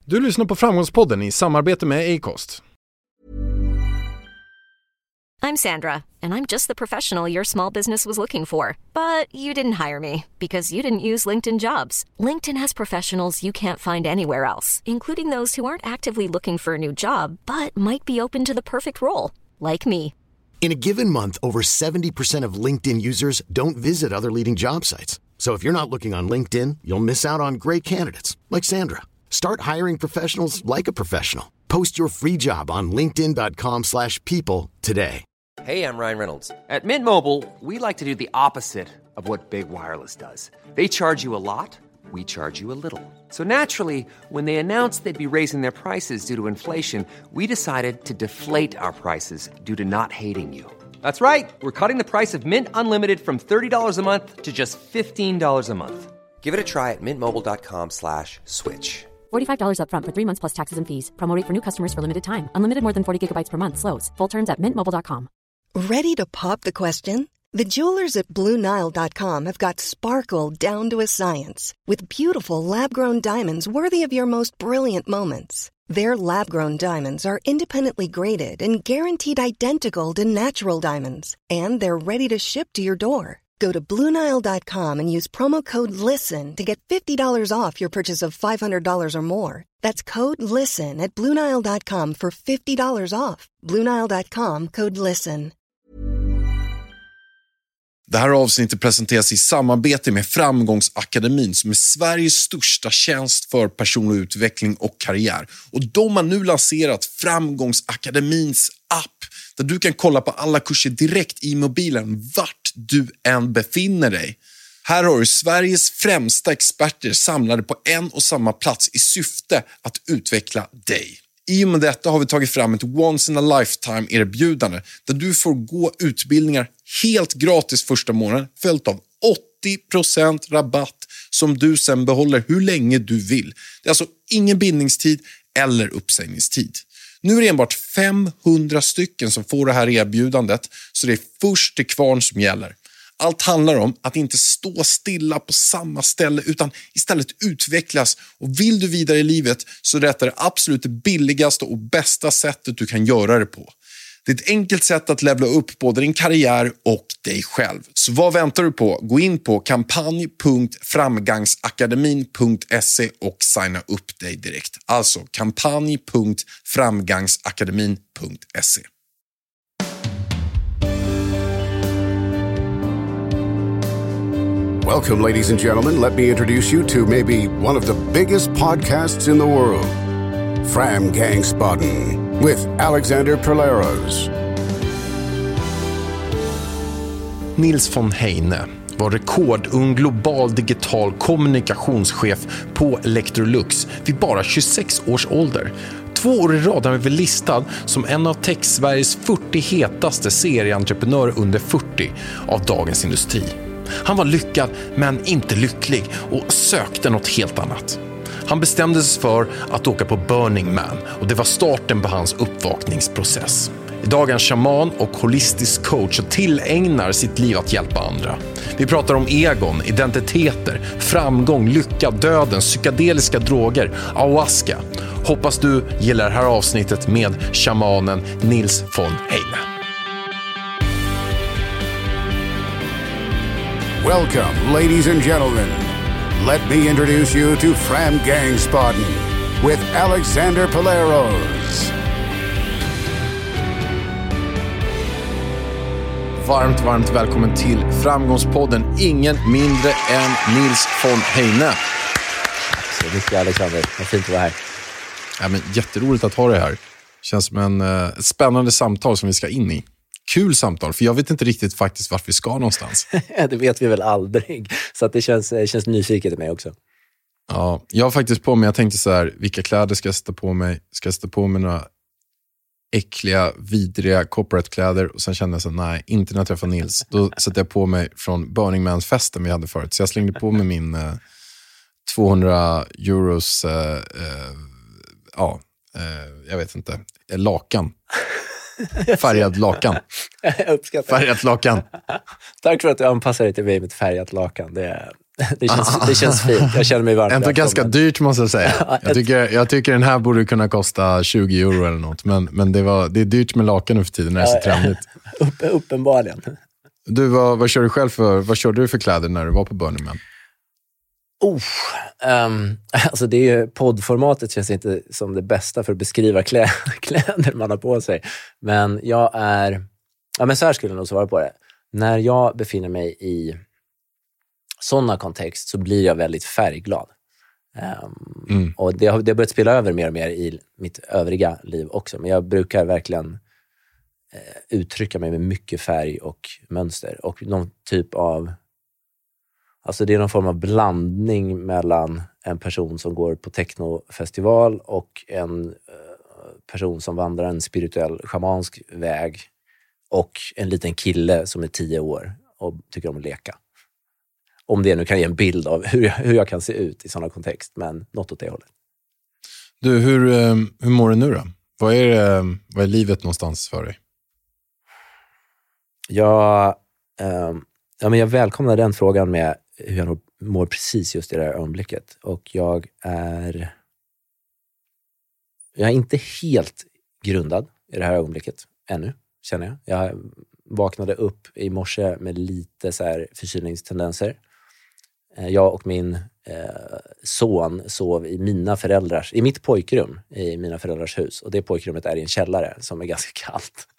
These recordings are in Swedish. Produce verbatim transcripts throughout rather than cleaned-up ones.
Du lyssnar på Framgångspodden i samarbete med Acast. I'm Sandra, and I'm just the professional your small business was looking for. But you didn't hire me because you didn't use LinkedIn Jobs. LinkedIn has professionals you can't find anywhere else, including those who aren't actively looking for a new job, but might be open to the perfect role, like me. In a given month, over seventy percent of LinkedIn users don't visit other leading job sites. So if you're not looking on LinkedIn, you'll miss out on great candidates, like Sandra. Start hiring professionals like a professional. Post your free job on linkedin dot com slash people today. Hey, I'm Ryan Reynolds. At Mint Mobile, we like to do the opposite of what Big Wireless does. They charge you a lot, we charge you a little. So naturally, when they announced they'd be raising their prices due to inflation, we decided to deflate our prices due to not hating you. That's right. We're cutting the price of Mint Unlimited from thirty dollars a month to just fifteen dollars a month. Give it a try at mintmobile.com slash switch. forty-five dollars up front for three months plus taxes and fees. Promo rate for new customers for limited time. Unlimited more than forty gigabytes per month slows. Full terms at mint mobile dot com. Ready to pop the question? The jewelers at Blue Nile dot com have got sparkle down to a science with beautiful lab-grown diamonds worthy of your most brilliant moments. Their lab-grown diamonds are independently graded and guaranteed identical to natural diamonds, and they're ready to ship to your door. Go to Blue Nile dot com and use promo code LISTEN to get fifty dollars off your purchase of five hundred dollars or more. That's code LISTEN at Blue Nile dot com for fifty dollars off. Blue Nile dot com, code LISTEN. Det här avsnittet presenteras i samarbete med Framgångsakademin som är Sveriges största tjänst för personlig utveckling och karriär. Och de har nu lanserat Framgångsakademins app där du kan kolla på alla kurser direkt i mobilen vart du än befinner dig. Här har du Sveriges främsta experter samlade på en och samma plats i syfte att utveckla dig. I och med detta har vi tagit fram ett once in a lifetime erbjudande där du får gå utbildningar helt gratis första månaden följt av åttio procent rabatt som du sen behåller hur länge du vill. Det är alltså ingen bindningstid eller uppsägningstid. Nu är det enbart femhundra stycken som får det här erbjudandet så det är först till kvarn som gäller. Allt handlar om att inte stå stilla på samma ställe utan istället utvecklas. Och vill du vidare i livet så är detta det absolut billigaste och bästa sättet du kan göra det på. Det är ett enkelt sätt att levla upp både din karriär och dig själv. Så vad väntar du på? Gå in på kampanj punkt framgangsakademin punkt se och signa upp dig direkt. Alltså kampanj punkt framgangsakademin punkt se. Welcome, ladies and gentlemen. Let me introduce you to maybe one of the biggest podcasts in the world, Framgångsspodden, with Alexander Polaros. Nils von Heine var rekordung global digital kommunikationschef på Electrolux vid bara tjugosex års ålder. Två år i rad har vi väl listad som en av Tech-Sveriges fyrtio hetaste serieentreprenörer under fyrtio av dagens industri. Han var lyckad men inte lycklig och sökte något helt annat. Han bestämde sig för att åka på Burning Man och det var starten på hans uppvakningsprocess. Idag är han shaman och holistisk coach och tillägnar sitt liv att hjälpa andra. Vi pratar om egon, identiteter, framgång, lycka, döden, psykedeliska droger, ayahuasca. Hoppas du gillar det här avsnittet med shamanen Nils von Heine. Welcome, ladies and gentlemen. Let me introduce you to Framgångsspodden with Alexander Polaros. Varmt, varmt välkommen till Framgångspodden. Ingen mindre än Nils von Heine. Så mycket, Alexander. Vad fint att vara här. Ja, men jätteroligt att ha det här. Känns som en, ett spännande samtal som vi ska in i. Kul samtal, för jag vet inte riktigt faktiskt vart vi ska någonstans. Det vet vi väl aldrig. Så att det känns, känns nyfiket i mig också. Ja, jag har faktiskt på mig, jag tänkte så här, vilka kläder ska jag sätta på mig? Ska jag sätta på mig några äckliga, vidriga corporate-kläder? Och sen kände jag så nej, inte när jag träffade Nils. Då satte jag på mig från Burning Man-festen vi hade förut. Så jag slängde på mig min eh, tvåhundra euros, eh, eh, ja, eh, jag vet inte, lakan. Färgad lakan. Jag uppskattar. Färgat lakan. Tack för att du anpassar dig till mig med ett färgat lakan. Det är, det, känns, det känns fint. Jag känner mig varmt. Ändå ganska dyrt måste jag säga. Jag tycker, jag tycker den här borde kunna kosta tjugo euro eller något. Men, men det, var, det är dyrt med lakan nu för tiden när det är så trendigt. Upp, uppenbarligen. Du, vad, vad kör du själv för, vad körde du för kläder när du var på Burning Man? Oh, um, alltså det är ju, poddformatet känns inte som det bästa för att beskriva klä, kläder man har på sig. Men jag är, ja men så här skulle jag nog svara på det. När jag befinner mig i sådana kontext så blir jag väldigt färgglad. Um, mm. Och det har, det har börjat spela över mer och mer i mitt övriga liv också. Men jag brukar verkligen eh, uttrycka mig med mycket färg och mönster. Och någon typ av, alltså det är någon form av blandning mellan en person som går på technofestival och en eh, person som vandrar en spirituell schamansk väg och en liten kille som är tio år och tycker om att leka. Om det nu kan ge en bild av hur jag, hur jag kan se ut i sådana kontext, men något åt det hållet. Du, hur, hur mår du nu då? Vad är, vad är livet någonstans för dig? Jag, eh, ja, men jag välkomnar den frågan med hur jag mår precis just i det här ögonblicket. Och jag är, jag är inte helt grundad i det här ögonblicket ännu, känner jag. Jag vaknade upp i morse med lite så här förkylningstendenser. Jag och min eh, son sov i mina föräldrars, i mitt pojkrum i mina föräldrars hus. Och det pojkrummet är i en källare som är ganska kallt.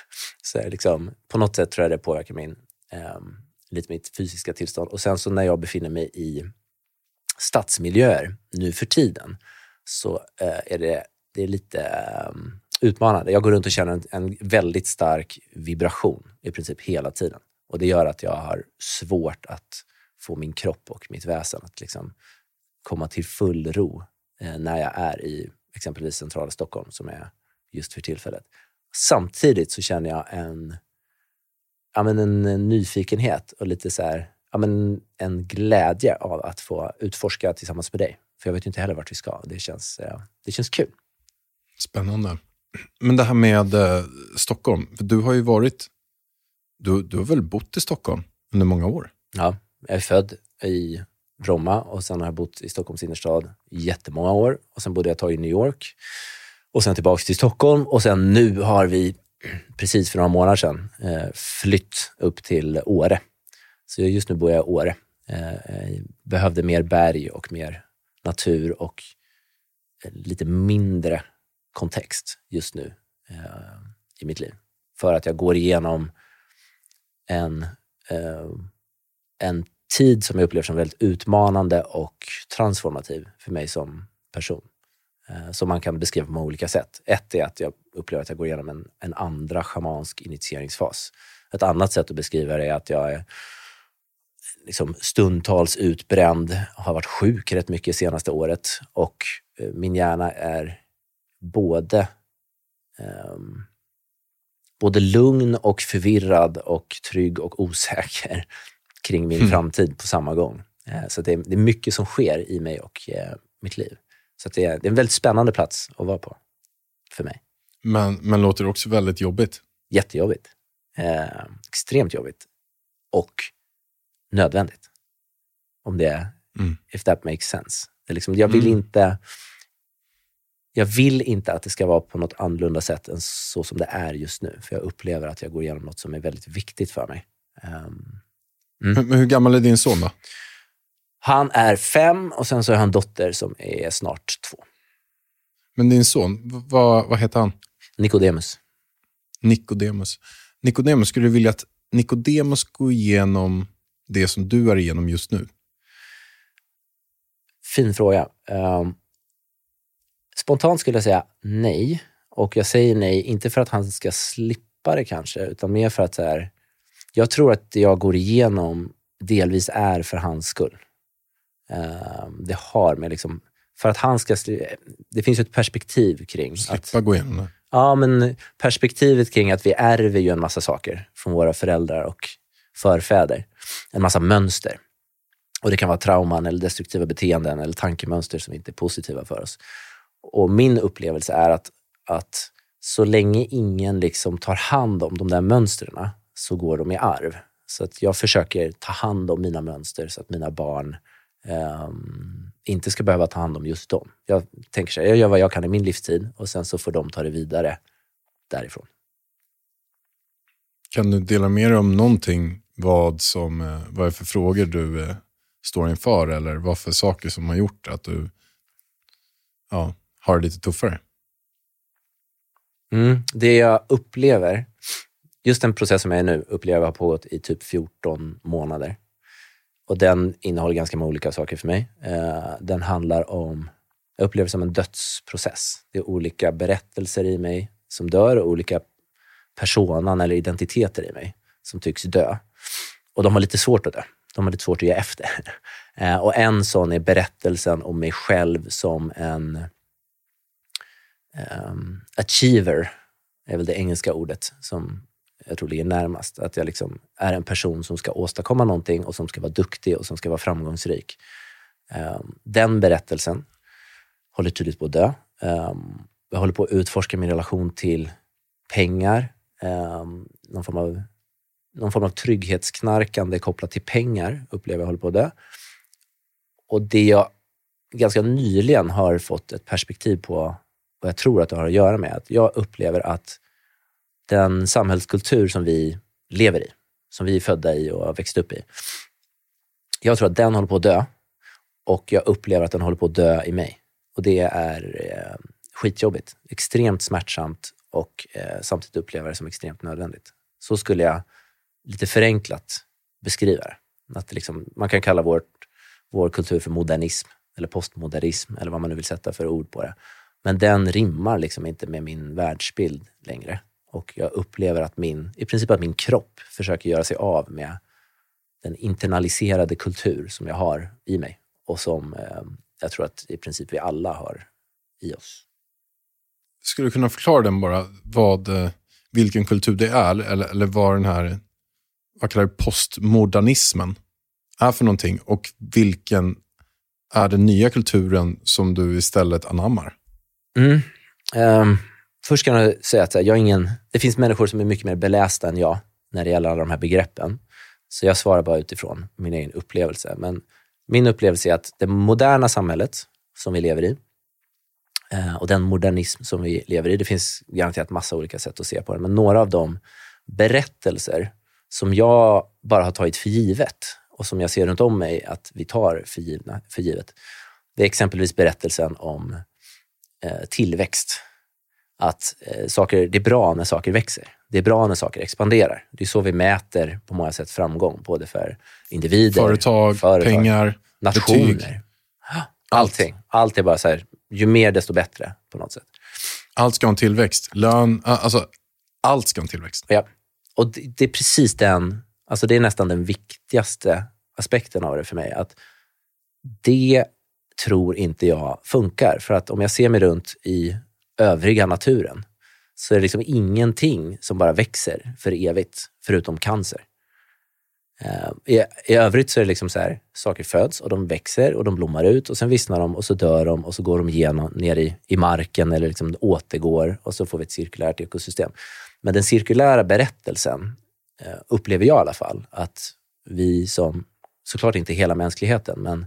Så liksom, på något sätt tror jag det påverkar min, eh, lite mitt fysiska tillstånd. Och sen så när jag befinner mig i stadsmiljöer nu för tiden så eh, är det, det är lite eh, utmanande. Jag går runt och känner en, en väldigt stark vibration i princip hela tiden. Och det gör att jag har svårt att få min kropp och mitt väsen att liksom komma till full ro eh, när jag är i exempelvis centrala Stockholm som är just för tillfället. Samtidigt så känner jag en, ja, men en, en nyfikenhet och lite så här, ja, men en glädje av att få utforska tillsammans med dig. För jag vet inte heller vart vi ska. Det känns, eh, det känns kul. Spännande. Men det här med eh, Stockholm, för du har ju varit, du, du har väl bott i Stockholm under många år? Ja, jag är född i Bromma och sen har jag bott i Stockholms innerstad i jättemånga år. Och sen bodde jag ett tag i New York och sen tillbaka till Stockholm. Och sen nu har vi precis för några månader sedan eh, flytt upp till Åre. Så just nu bor jag i Åre. Eh, behövde mer berg och mer natur och eh, lite mindre kontext just nu eh, i mitt liv. För att jag går igenom en, eh, en tid som jag upplever som väldigt utmanande och transformativ för mig som person. Eh, som man kan beskriva på många olika sätt. Ett är att jag upplever att jag går igenom en, en andra schamansk initieringsfas. Ett annat sätt att beskriva det är att jag är liksom stundtals utbränd, har varit sjuk rätt mycket senaste året och eh, min hjärna är både um, både lugn och förvirrad och trygg och osäker kring min mm. framtid på samma gång. Uh, så det är, det är mycket som sker i mig och uh, mitt liv. Så det är, det är en väldigt spännande plats att vara på för mig. Men, men låter det också väldigt jobbigt? Jättejobbigt. Uh, extremt jobbigt. Och nödvändigt. Om det är, mm. if that makes sense. Det är liksom, jag vill mm. inte Jag vill inte att det ska vara på något annorlunda sätt än så som det är just nu. För jag upplever att jag går igenom något som är väldigt viktigt för mig. Um, mm. Men hur gammal är din son då? Han är fem och sen så har han en dotter som är snart två. Men din son, vad, vad heter han? Nikodemus. Nikodemus. Nikodemus, skulle du vilja att Nikodemus går igenom det som du är igenom just nu? Fin fråga. Um, Spontant skulle jag säga nej. Och jag säger nej, inte för att han ska slippa det kanske, utan mer för att så här, jag tror att det jag går igenom delvis är för hans skull. Uh, det har med liksom, för att han ska, det finns ju ett perspektiv kring slippa att, gå igenom det. Ja, men perspektivet kring att vi ärver ju en massa saker från våra föräldrar och förfäder. En massa mönster. Och det kan vara trauman eller destruktiva beteenden eller tankemönster som inte är positiva för oss. Och min upplevelse är att, att så länge ingen liksom tar hand om de där mönstren så går de i arv. Så att jag försöker ta hand om mina mönster så att mina barn um, inte ska behöva ta hand om just dem. Jag tänker så här, jag gör vad jag kan i min livstid och sen så får de ta det vidare därifrån. Kan du dela med dig om någonting, vad som vad är för frågor du eh, står inför eller vad för saker som har gjort att du ja, har det lite tuffare? Mm, det jag upplever, just den process som jag är nu, upplever har pågått i typ fjorton månader. Och den innehåller ganska många olika saker för mig. Eh, den handlar om, jag upplever det som en dödsprocess. Det är olika berättelser i mig som dör och olika personan eller identiteter i mig som tycks dö. Och de har lite svårt att dö. De har lite svårt att ge efter. Eh, och en sån är berättelsen om mig själv som en um, achiever, är väl det engelska ordet som jag tror ligger närmast. Att jag liksom är en person som ska åstadkomma någonting och som ska vara duktig och som ska vara framgångsrik. Um, den berättelsen håller tydligt på att dö. Um, jag håller på att utforska min relation till pengar. Um, någon form av någon form av trygghetsknarkande kopplat till pengar upplever jag håller på att dö. Och det jag ganska nyligen har fått ett perspektiv på vad jag tror att det har att göra med, att jag upplever att den samhällskultur som vi lever i, som vi är födda i och har växt upp i, jag tror att den håller på att dö och jag upplever att den håller på att dö i mig. Och det är eh, skitjobbigt, extremt smärtsamt och eh, samtidigt upplever det som extremt nödvändigt. Så skulle jag lite förenklat beskriva det. Att liksom, man kan kalla vårt, vår kultur för modernism eller postmodernism eller vad man nu vill sätta för ord på det. Men den rimmar liksom inte med min världsbild längre. Och jag upplever att min, i princip att min kropp försöker göra sig av med den internaliserade kultur som jag har i mig. Och som eh, jag tror att i princip vi alla har i oss. Skulle du kunna förklara den bara, vad, vilken kultur det är eller, eller vad den här, vad kallar du postmodernismen är för någonting och vilken är den nya kulturen som du istället anammar? Mm. Um, först kan jag säga att jag är ingen, det finns människor som är mycket mer belästa än jag när det gäller alla de här begreppen. Så jag svarar bara utifrån min egen upplevelse. Men min upplevelse är att det moderna samhället som vi lever i eh, och den modernism som vi lever i, det finns garanterat massa olika sätt att se på det. Men några av de berättelser som jag bara har tagit för givet och som jag ser runt om mig att vi tar för, givna, för givet. Det är exempelvis berättelsen om eh, tillväxt. Att eh, saker, det är bra när saker växer. Det är bra när saker expanderar. Det är så vi mäter på många sätt framgång. Både för individer, företag, företag pengar, nationer. betyg. Allting. Allt är bara så här, ju mer desto bättre på något sätt. Allt ska ha en tillväxt. Lön, alltså allt ska ha en tillväxt. Ja. Och det, det är precis den, alltså det är nästan den viktigaste aspekten av det för mig. Att det tror inte jag funkar. För att om jag ser mig runt i övriga naturen så är det liksom ingenting som bara växer för evigt förutom cancer. I, I övrigt så är det liksom så här, saker föds och de växer och de blommar ut och sen vissnar de och så dör de och så går de igenom ner i, i marken eller liksom återgår och så får vi ett cirkulärt ekosystem. Men den cirkulära berättelsen eh, upplever jag i alla fall att vi som, såklart inte hela mänskligheten, men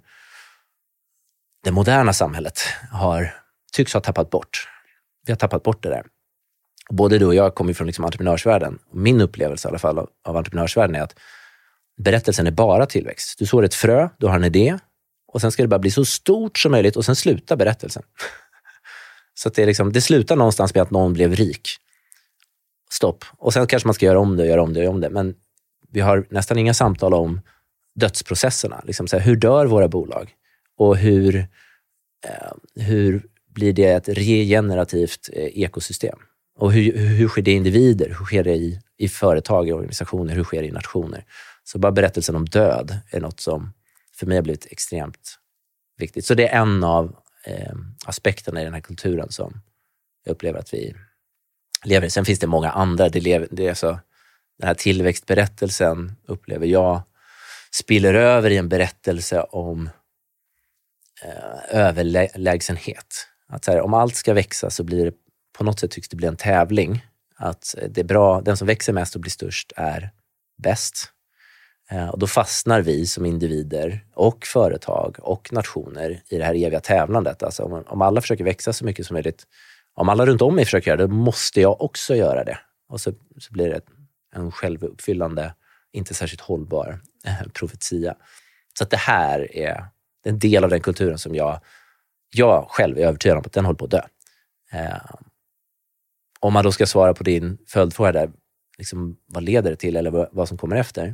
det moderna samhället har, tycks ha tappat bort. Vi har tappat bort det där. Både du och jag kommer från liksom entreprenörsvärlden. Min upplevelse i alla fall av, av entreprenörsvärlden är att berättelsen är bara tillväxt. Du sår ett frö, du har en idé och sen ska det bara bli så stort som möjligt och sen slutar berättelsen. Så att det, är liksom, det slutar någonstans med att någon blev rik. Stopp. Och sen kanske man ska göra om det, göra om det, göra om det. Men vi har nästan inga samtal om dödsprocesserna. Liksom så här, hur dör våra bolag? Och hur, eh, hur blir det ett regenerativt eh, ekosystem? Och hur, hur sker det i individer? Hur sker det i, i företag, i organisationer? Hur sker det i nationer? Så bara berättelsen om död är något som för mig har blivit extremt viktigt. Så det är en av eh, aspekterna i den här kulturen som jag upplever att vi lever i. Sen finns det många andra. Det, lever, det är så, den här tillväxtberättelsen upplever jag spiller över i en berättelse om eh, överlägsenhet. Att så här, om allt ska växa så blir det på något sätt tycks det bli en tävling. Att det är bra, den som växer mest och blir störst är bäst. Eh, och då fastnar vi som individer och företag och nationer i det här eviga tävlandet. Alltså om, om alla försöker växa så mycket som möjligt, om alla runt om mig försöker göra det, då måste jag också göra det. Och så, så blir det en självuppfyllande, inte särskilt hållbar eh, profetia. Så att det här är en del av den kulturen som jag, jag själv är övertygad om att den håller på att dö. Eh, om man då ska svara på din följdfråga där, liksom, vad leder det till eller vad, vad som kommer efter?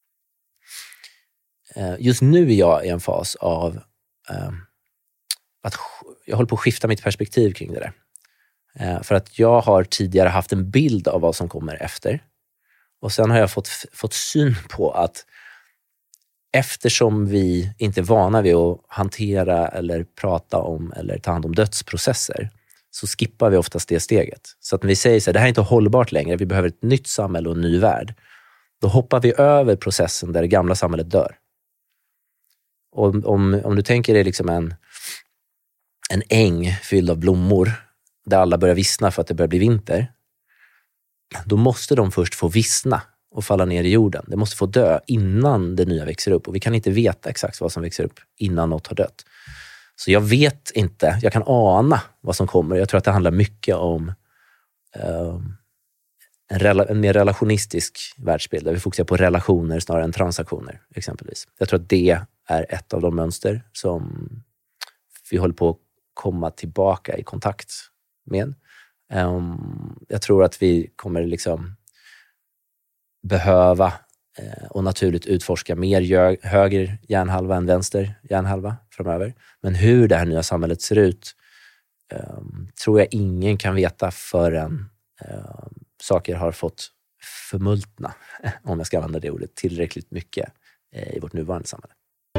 Eh, just nu är jag i en fas av eh, att jag håller på att skifta mitt perspektiv kring det där. Eh, för att jag har tidigare haft en bild av vad som kommer efter. Och sen har jag fått, fått syn på att eftersom vi inte är vana vid att hantera eller prata om eller ta hand om dödsprocesser, så skippar vi oftast det steget. Så att när vi säger så här, det här är inte hållbart längre, vi behöver ett nytt samhälle och en ny värld, då hoppar vi över processen där det gamla samhället dör. Och om, om du tänker dig liksom en, en äng fylld av blommor där alla börjar vissna för att det börjar bli vinter, då måste de först få vissna och falla ner i jorden. Det måste få dö innan det nya växer upp. Och vi kan inte veta exakt vad som växer upp innan något har dött. Så jag vet inte, jag kan ana vad som kommer. Jag tror att det handlar mycket om uh, en, rela- en mer relationistisk världsbild, där vi fokuserar på relationer snarare än transaktioner, exempelvis. Jag tror att det är ett av de mönster som vi håller på att komma tillbaka i kontakt med. Um, jag tror att vi kommer liksom behöva eh, och naturligt utforska mer gö- höger hjärnhalva än vänster hjärnhalva framöver. Men hur det här nya samhället ser ut eh, tror jag ingen kan veta förrän eh, saker har fått förmultna, om jag ska använda det ordet, tillräckligt mycket eh, i vårt nuvarande samhälle.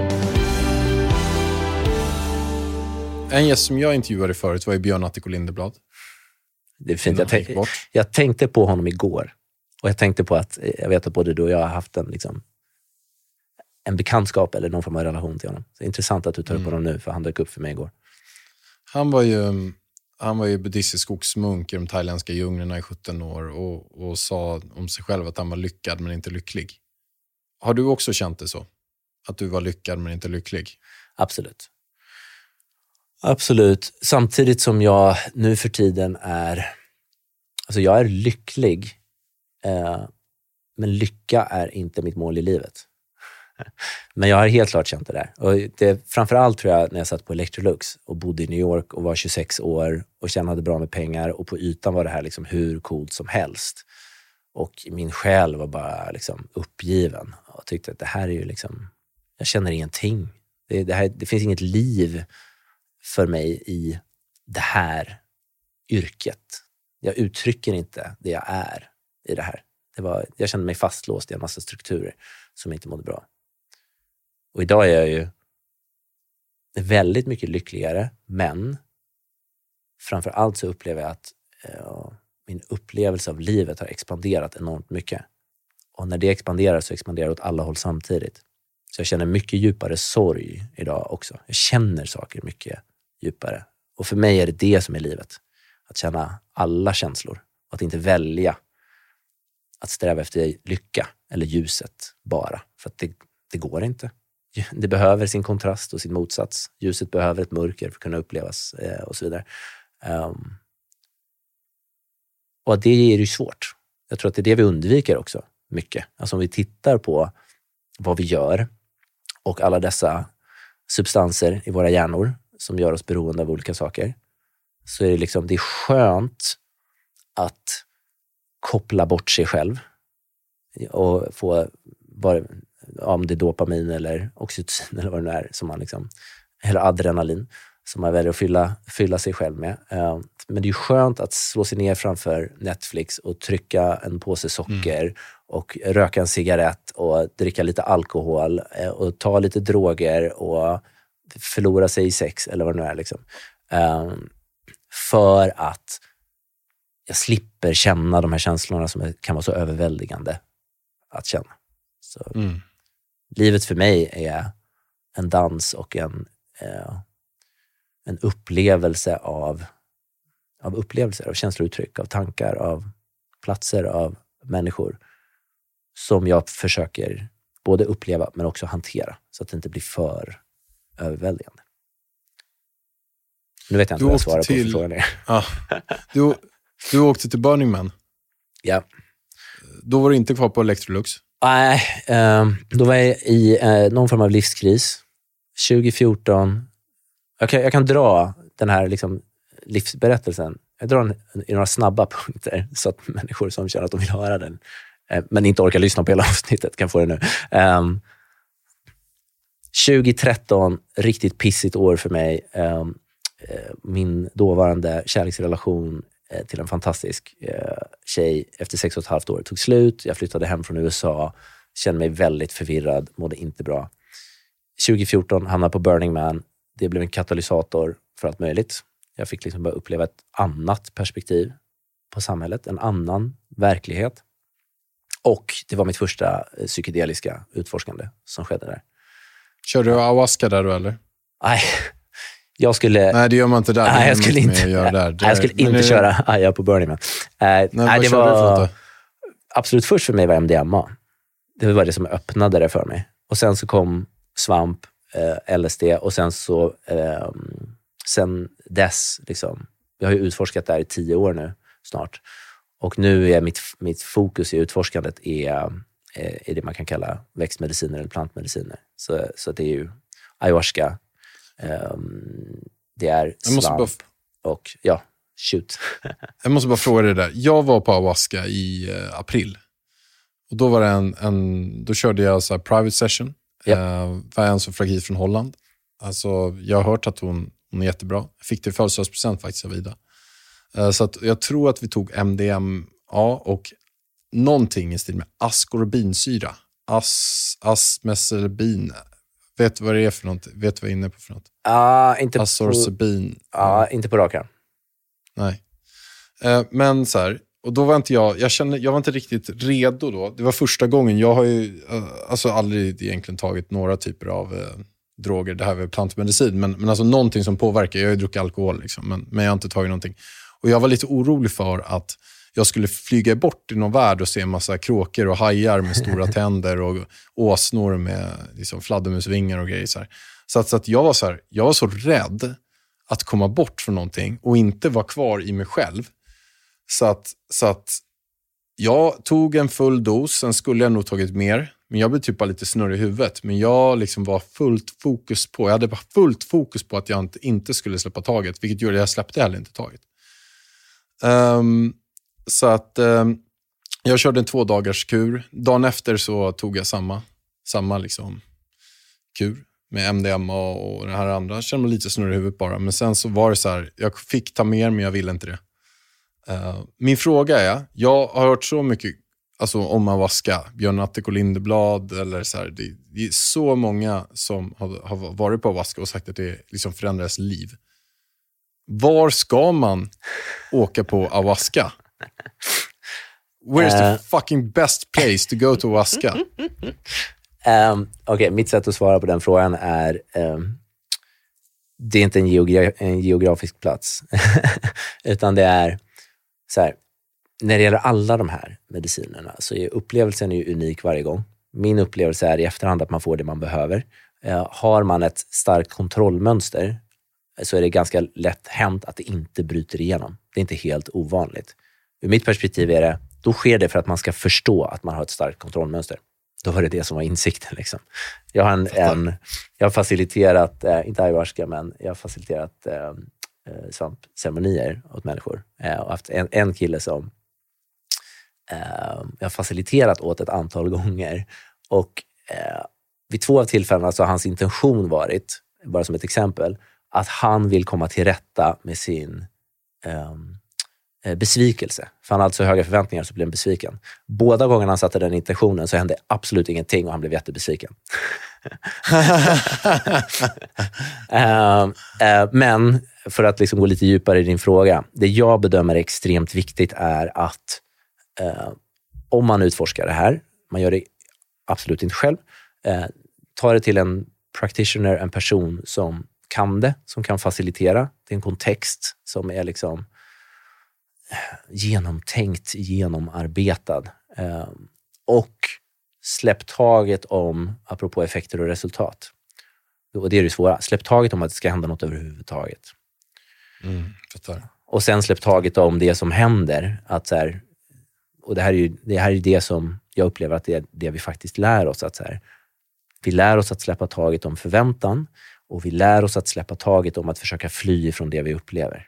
En gäst som jag intervjuade förut var ju Björn Attic och Lindeblad. Det är fint. Jag, tänk, jag tänkte på honom igår. Och jag tänkte på att, jag vet att både du och jag har haft en, liksom, en bekantskap eller någon form av relation till honom. Så det är intressant att du tar upp mm. honom nu, för han dök upp för mig igår. Han var ju, han var ju buddhistisk skogsmunk i de thailändska djunglerna i sjutton år och, och sa om sig själv att han var lyckad men inte lycklig. Har du också känt det så? Att du var lyckad men inte lycklig? Absolut. Absolut. Samtidigt som jag nu för tiden är, alltså jag är lycklig, eh, men lycka är inte mitt mål i livet. Men jag har helt klart känt det där. Och det, framförallt tror jag när jag satt på Electrolux och bodde i New York och var tjugosex år och tjänade bra med pengar, och på ytan var det här liksom hur coolt som helst. Och min själ var bara liksom uppgiven och tyckte att det här är ju liksom, jag känner ingenting. Det, det, här, det finns inget liv för mig i det här yrket. Jag uttrycker inte det jag är i det här. Det var, jag kände mig fastlåst i en massa strukturer som inte mådde bra. Och idag är jag ju väldigt mycket lyckligare, men framförallt så upplever jag att ja, min upplevelse av livet har expanderat enormt mycket. Och när det expanderar så expanderar det åt alla håll samtidigt. Så jag känner mycket djupare sorg idag också. Jag känner saker mycket djupare. Och för mig är det det som är livet. Att känna alla känslor. Och att inte välja att sträva efter lycka eller ljuset bara. För att det, det går inte. Det behöver sin kontrast och sin motsats. Ljuset behöver ett mörker för att kunna upplevas eh, och så vidare. Um, och det är ju svårt. Jag tror att det är det vi undviker också mycket. Alltså om vi tittar på vad vi gör och alla dessa substanser i våra hjärnor som gör oss beroende av olika saker, så är det liksom, det är skönt att koppla bort sig själv och få bara, om det är dopamin eller oxytocin eller vad det är som man liksom, eller adrenalin som man väljer att fylla, fylla sig själv med. Men det är skönt att slå sig ner framför Netflix och trycka en påse socker mm. och röka en cigarett och dricka lite alkohol och ta lite droger och förlora sig i sex eller vad det nu är liksom. För att jag slipper känna de här känslorna som kan vara så överväldigande att känna. Så mm. livet för mig är en dans och en eh, en upplevelse av av upplevelser, av känslouttryck, av tankar, av platser, av människor som jag försöker både uppleva men också hantera. Så att det inte blir för överväldigande. Nu vet jag inte vad jag svarar till... på frågan är. Ja. Du, du åkte till Burning Man. Ja. Då var du inte kvar på Electrolux? Nej, eh, då var jag i eh, någon form av livskris. tjugo fjorton. Jag kan, jag kan dra den här liksom, livsberättelsen. Jag drar den i några snabba punkter så att människor som känner att de vill höra den eh, men inte orkar lyssna på hela avsnittet kan få det nu. Eh, tjugo tretton, riktigt pissigt år för mig. Eh, min dåvarande kärleksrelation till en fantastisk eh, tjej efter sex och ett halvt år tog slut. Jag flyttade hem från U S A, kände mig väldigt förvirrad, mådde inte bra. tjugo fjorton hamnade på Burning Man. Det blev en katalysator för allt möjligt. Jag fick liksom bara uppleva ett annat perspektiv på samhället, en annan verklighet. Och det var mitt första psykedeliska utforskande som skedde där. Körde du ayahuasca där då eller? Nej. Jag skulle... Nej, det gör man inte där. Nej, jag skulle inte, göra där. Nej, jag skulle inte det... köra Aja på Burning Man. Uh, nej, nej, det var... Absolut först för mig var M D M A. Det var det som öppnade det för mig. Och sen så kom svamp, uh, L S D och sen så... Uh, sen dess, liksom... Jag har ju utforskat där i tio år nu, snart. Och nu är mitt, mitt fokus i utforskandet är, är det man kan kalla växtmediciner eller plantmediciner. Så, så det är ju ayahuasca... Um, det är svamp bara... och ja, shoot. Jag måste bara fråga dig där. Jag var på ayahuasca i uh, april. Och då var det en, en då körde jag så här private session. Yep. Uh, var en som flög hit från Holland. Alltså, jag har hört att hon, hon är jättebra. Jag fick det i födelsedagspresent faktiskt av Vida. Uh, så att jag tror att vi tog M D M A och någonting i stil med ascorbinsyra. As, asmeselbin. Vet du vad det är för något? Vet du vad jag är inne på för något? Ja, uh, inte Asorbin. på... Ja, uh, inte på raka. Nej. Uh, men så här, och då var inte jag, jag kände, jag var inte riktigt redo då. Det var första gången, jag har ju uh, alltså aldrig egentligen tagit några typer av uh, droger. Det här var plantmedicin, men, men alltså någonting som påverkar. Jag har ju druckit alkohol liksom, men, men jag har inte tagit någonting. Och jag var lite orolig för att jag skulle flyga bort i någon värld och se en massa kråkor och hajar med stora tänder och åsnor med liksom fladdermusvingar och grejer. Så, här. så, att, så att jag var så här, jag var så rädd att komma bort från någonting och inte vara kvar i mig själv. Så att, så att jag tog en full dos, sen skulle jag nog tagit mer. Men jag blev typ bara lite snurrig i huvudet. Men jag liksom var fullt fokus på, jag hade bara fullt fokus på att jag inte, inte skulle släppa taget. Vilket gjorde att jag släppte heller inte taget. Um, Så att eh, jag körde en två dagars kur. Dagen efter så tog jag samma, samma liksom kur med M D M A och det här andra. Jag kände mig lite snurrig i huvudet bara. Men sen så var det så här, jag fick ta mer men jag ville inte det. Uh, min fråga är, jag har hört så mycket alltså, om ayahuasca, Björn Attek och Lindeblad eller så här. Det, det är så många som har, har varit på ayahuasca och sagt att det liksom förändrar deras liv. Var ska man åka på ayahuasca? Where's the uh, fucking best place to go to ayahuasca? um, Okej, okay, mitt sätt att svara på den frågan är um, det är inte en, geogra- en geografisk plats. Utan det är så här, när det gäller alla de här medicinerna så är upplevelsen ju unik varje gång. Min upplevelse är i efterhand att man får det man behöver. Uh, har man ett starkt kontrollmönster så är det ganska lätt hänt att det inte bryter igenom. Det är inte helt ovanligt. Ur mitt perspektiv är det, då sker det för att man ska förstå att man har ett starkt kontrollmönster. Då var det det som var insikten. Liksom. Jag har en, en jag har faciliterat, eh, inte ayahuasca, men jag har faciliterat eh, svampceremonier åt människor. Eh, och haft en, en kille som eh, jag har faciliterat åt ett antal gånger. Och eh, vid två av tillfällena så har hans intention varit, bara som ett exempel, att han vill komma till rätta med sin eh, besvikelse. För han hade alltså höga förväntningar så blev han besviken. Båda gångerna han satte den intentionen så hände absolut ingenting och han blev jättebesviken. uh, uh, men för att liksom gå lite djupare i din fråga. Det jag bedömer är extremt viktigt är att uh, om man utforskar det här, man gör det absolut inte själv, uh, ta det till en practitioner, en person som kan det, som kan facilitera. Det är en kontext som är liksom genomtänkt, genomarbetad. Eh, och släpp taget om, apropå effekter och resultat. Och det är det svåra. Släpp taget om att det ska hända något överhuvudtaget. Mm, fattar. Och sen släpp taget om det som händer. Att så här, och det här är ju det, här är det som jag upplever att det är det vi faktiskt lär oss. Att så här, vi lär oss att släppa taget om förväntan. Och vi lär oss att släppa taget om att försöka fly från det vi upplever.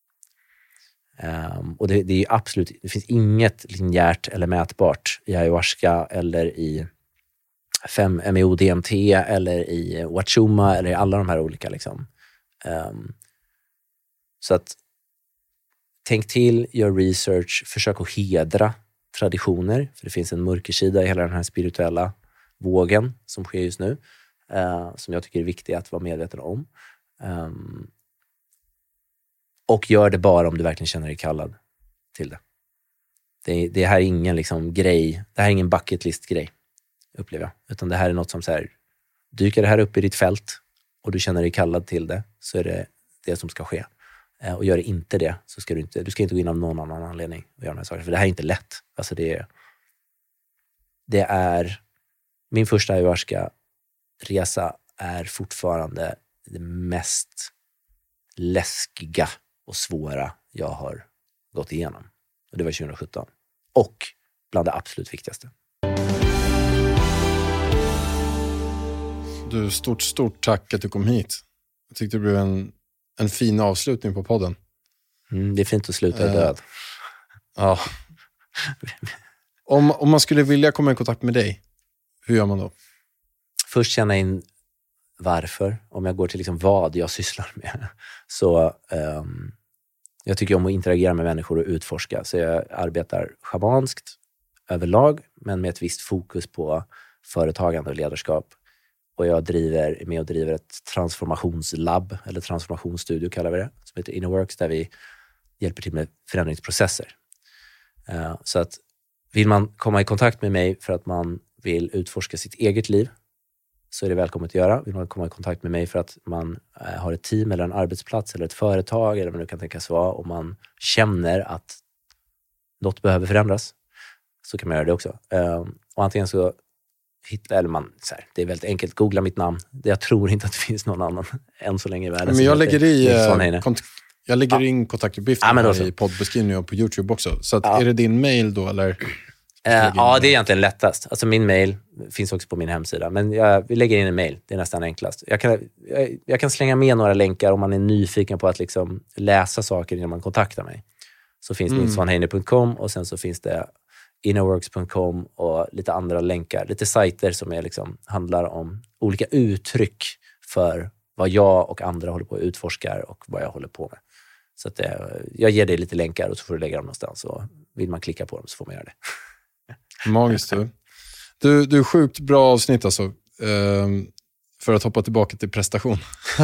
Um, och det, det är absolut, det finns inget linjärt eller mätbart i ayahuasca eller i fem M E O D M T eller i Wachuma eller i alla de här olika liksom. Um, så att tänk till, gör research, försök att hedra traditioner, för det finns en mörkersida i hela den här spirituella vågen som sker just nu, uh, som jag tycker är viktig att vara medveten om. Um, och gör det bara om du verkligen känner dig kallad till det. Det, det här är ingen liksom grej, det här är ingen bucket list grej, upplever jag. Utan det här är något som så här, dyker det här upp i ditt fält och du känner dig kallad till det, så är det det som ska ske. Eh, och gör det inte det, så ska du inte, du ska inte gå in av någon annan anledning och göra de här sakerna. För det här är inte lätt. Alltså det är, det är min första ayahuasca-resa är fortfarande det mest läskiga och svåra jag har gått igenom. Och det var tjugo sjutton. Och bland det absolut viktigaste. Du, stort, stort tack att du kom hit. Jag tyckte det blev en, en fin avslutning på podden. Mm, det är fint att sluta i död. Uh, ja. om, om man skulle vilja komma i kontakt med dig, hur gör man då? Först känna in varför. Om jag går till liksom vad jag sysslar med. Så um, jag tycker om att interagera med människor och utforska. Så jag arbetar schamanskt överlag, men med ett visst fokus på företagande och ledarskap. Och jag driver med och driver ett transformationslabb, eller transformationsstudio kallar vi det, som heter Innerworks, där vi hjälper till med förändringsprocesser. Uh, så att vill man komma i kontakt med mig för att man vill utforska sitt eget liv, så är det välkommet att göra. Vill man komma i kontakt med mig för att man uh, har ett team eller en arbetsplats eller ett företag eller vad det kan tänkas vara, och man känner att något behöver förändras, så kan man göra det också. Uh, och antingen så hitta, eller man, så här, det är väldigt enkelt, googla mitt namn. Jag tror inte att det finns någon annan än så länge i världen. Men jag lägger i kont- jag lägger ja. in kontaktuppgifter ja, i poddbeskrivningen och på YouTube också. Så att, ja. är det din mail då, eller? Uh, ja, det är egentligen lättast. Alltså min mail finns också på min hemsida, men jag vi lägger in en mail. Det är nästan enklast. Jag kan, jag, jag kan slänga med några länkar om man är nyfiken på att liksom läsa saker innan man kontaktar mig. Så finns det mm. nilsvanheiner punkt com och sen så finns det innerworks punkt com och lite andra länkar, lite sajter som är liksom, handlar om olika uttryck för vad jag och andra håller på att utforskar och vad jag håller på med. Så att det, jag ger dig lite länkar och så får du lägga dem någonstans, och vill man klicka på dem så får man göra det. Magiskt du. Du, du är sjukt bra avsnitt alltså, um, för att hoppa tillbaka till prestation.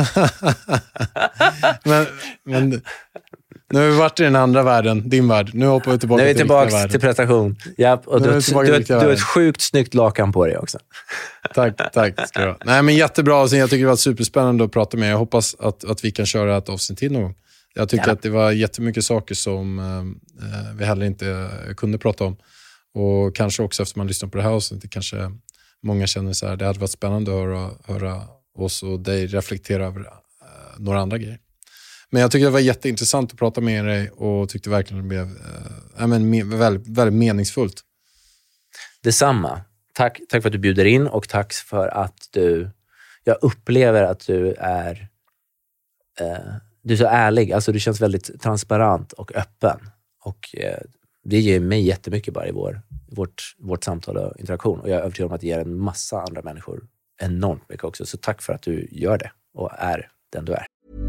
men, men nu har vi varit i den andra världen, din värld. Nu hoppar vi tillbaka, nu är vi till, tillbaka till prestation. Japp, och du, du, du, du har ett sjukt snyggt lakan på dig också. Tack, tack. Ska du. Nej, men jättebra avsnitt. Jag tycker det var superspännande att prata med. Jag hoppas att, att vi kan köra ett avsnitt till någon gång. Jag tycker ja. att det var jättemycket saker som eh, vi heller inte kunde prata om. Och kanske också efter man lyssnar på det här avsnittet, kanske många känner så här, det hade varit spännande att höra, höra oss och dig reflektera över eh, några andra grejer. Men jag tycker det var jätteintressant att prata med dig och tyckte verkligen det blev eh, men, me- väldigt, väldigt meningsfullt. Detsamma. Tack, tack för att du bjuder in, och tack för att du, jag upplever att du är eh, du är så ärlig. Alltså du känns väldigt transparent och öppen, och eh, det ger mig jättemycket bara i vår, vårt, vårt samtal och interaktion, och jag är övertygad om att det ger en massa andra människor enormt mycket också. Så tack för att du gör det och är den du är.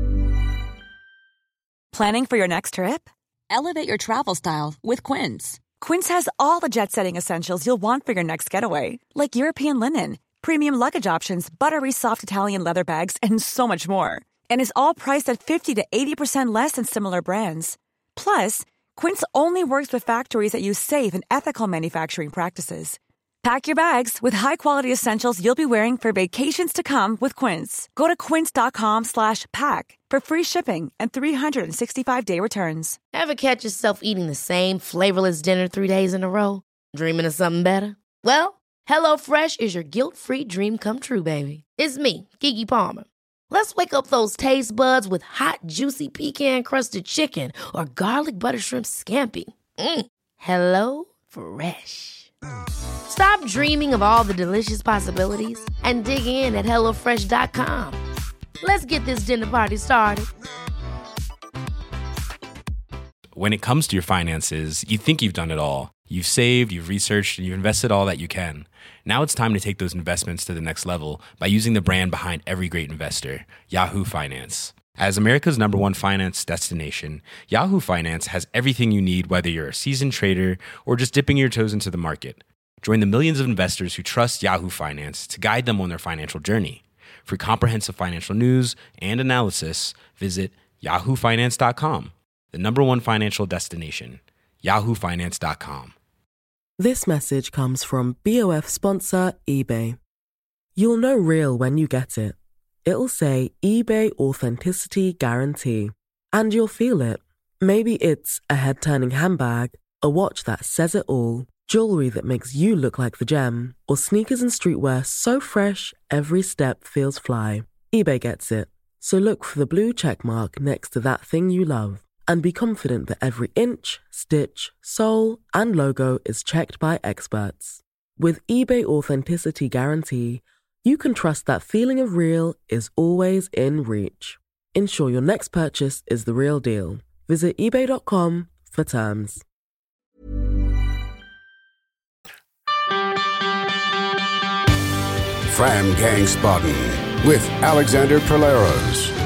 Planning for your next trip? Elevate your travel style with Quince. Quince has all the jet-setting essentials you'll want for your next getaway, like European linen, premium luggage options, buttery soft Italian leather bags, and so much more. And is all priced at fifty to eighty percent less than similar brands. Plus, Quince only works with factories that use safe and ethical manufacturing practices. Pack your bags with high-quality essentials you'll be wearing for vacations to come with Quince. Go to quince.com slash pack for free shipping and three sixty-five day returns. Ever catch yourself eating the same flavorless dinner three days in a row? Dreaming of something better? Well, HelloFresh is your guilt-free dream come true, baby. It's me, Keke Palmer. Let's wake up those taste buds with hot, juicy pecan-crusted chicken or garlic butter shrimp scampi. Mm. Hello Fresh. Stop dreaming of all the delicious possibilities and dig in at hello fresh dot com. Let's get this dinner party started. When it comes to your finances, you think you've done it all. You've saved, you've researched, and you've invested all that you can. Now it's time to take those investments to the next level by using the brand behind every great investor, Yahoo Finance. As America's number one finance destination, Yahoo Finance has everything you need, whether you're a seasoned trader or just dipping your toes into the market. Join the millions of investors who trust Yahoo Finance to guide them on their financial journey. For comprehensive financial news and analysis, visit yahoo finance dot com, the number one financial destination, yahoo finance dot com. This message comes from B O F sponsor eBay. You'll know real when you get it. It'll say eBay Authenticity Guarantee. And you'll feel it. Maybe it's a head-turning handbag, a watch that says it all, jewelry that makes you look like the gem, or sneakers and streetwear so fresh every step feels fly. eBay gets it. So look for the blue check mark next to that thing you love. And be confident that every inch, stitch, sole, and logo is checked by experts. With eBay Authenticity Guarantee, you can trust that feeling of real is always in reach. Ensure your next purchase is the real deal. Visit ebay dot com for terms. Fram Gangsbaden with Alexander Perleros.